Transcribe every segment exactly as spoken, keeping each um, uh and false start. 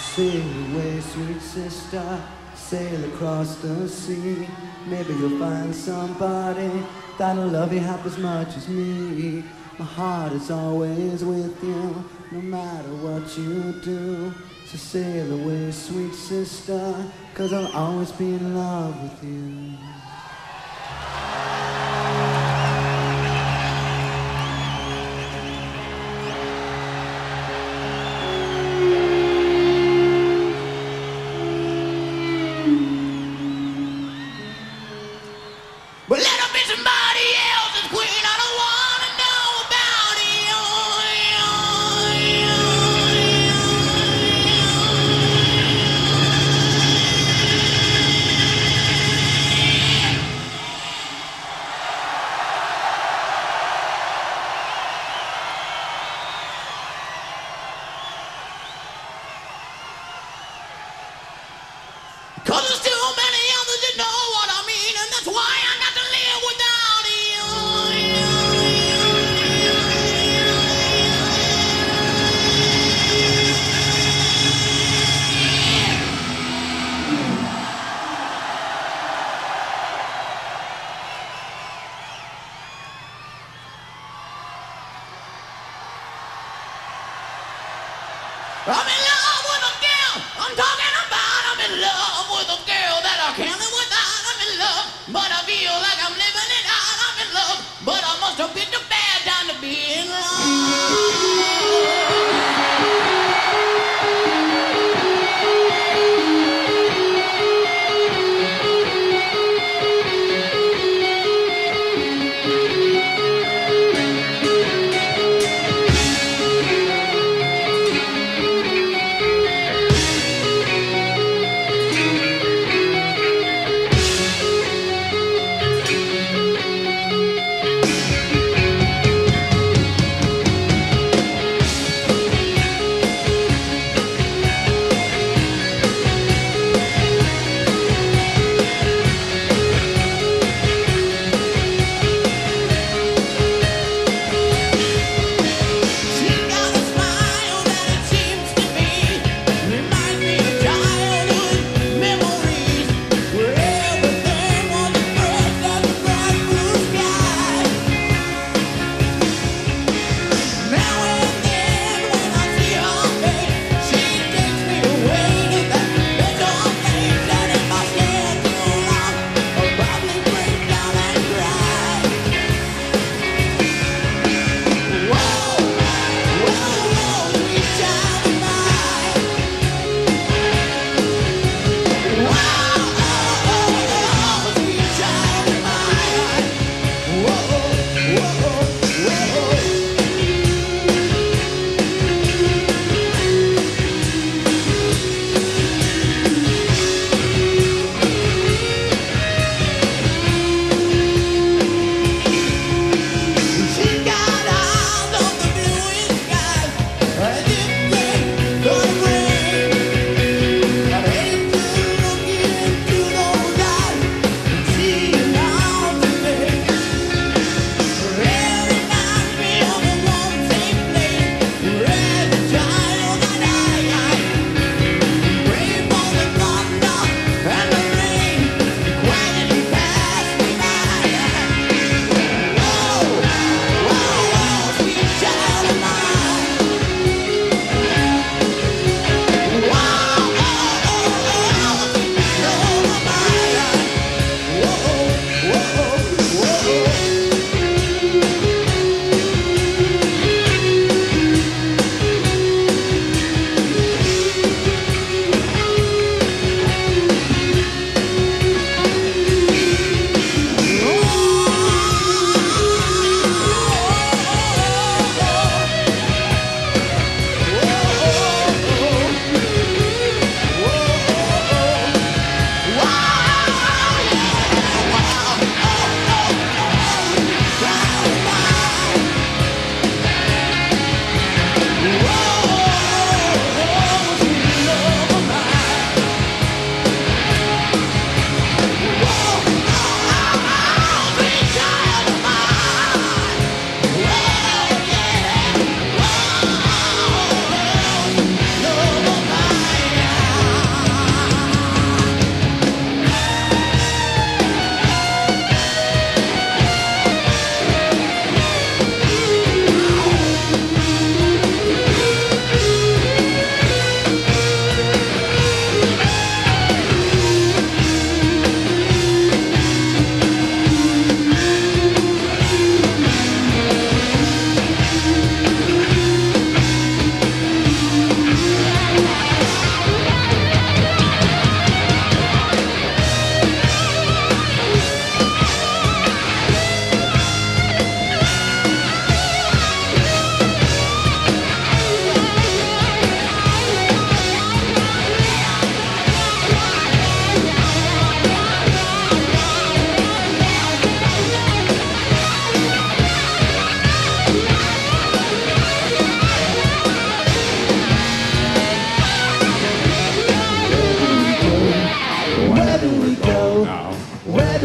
Sail away, sweet sister, sail across the sea. Maybe you'll find somebody that'll love you half as much as me. My heart is always with you, no matter what you do. So sail away, sweet sister, 'cause I'll always be in love with you. But let her be somebody else's queen. I don't wanna know about you. Cause there's too many others that know what I mean, and that's why I got to live without I'm in love with a girl. I'm talking about I'm in love with a girl that I can't live without. I'm in love, but I feel like I'm living it out. I'm in love, but I must have picked a bad time to be in love.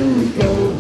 we go.